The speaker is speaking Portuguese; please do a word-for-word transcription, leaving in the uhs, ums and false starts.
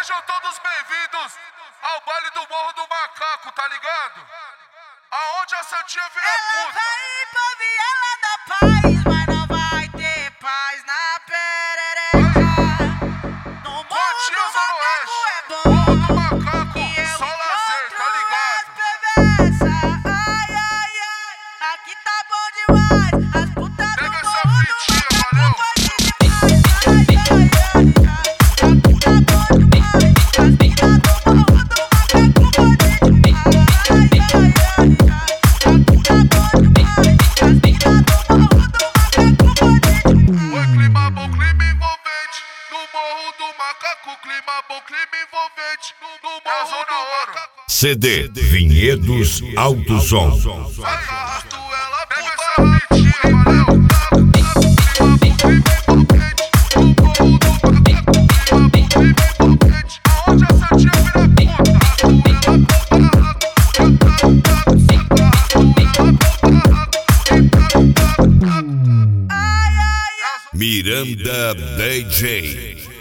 Sejam todos bem-vindos ao baile do Morro do Macaco, tá ligado? Aonde a Santinha vira Ela puta. vai ir pra viela da paz, mas não vai ter paz na perereca. No Morro Cotia, do Zona Macaco Oeste. é bom. Morro do Macaco, E eu só lazer, tá encontro ligado? as bebeças. Ai, ai, ai, aqui tá bom demais. As putas do Pega essa Morro do fitinha, Macaco valeu? faz demais. Ai, ai, ai, ai, aqui tá bom demais. As putas do Morro do Macaco faz demais. Ai, ai, ai, aqui tá bom demais. As putas do Morro do Macaco faz demais. Oi, clima bom, clima envolvente. No Morro do Macaco, clima bom, clima envolvente. No, no Morro do Macaco. C D Vinhedos Alto Som. Arrasto ela, pega essa fitinha, valeu? Clima bom, clima envolvente. No Morro do Macaco, clima bom, clima envolvente. Aonde a Santinha vira puta. Arrasto ela pro barraco. Arrasto ela pro barraco. Ai, ai, ai. Miranda D J.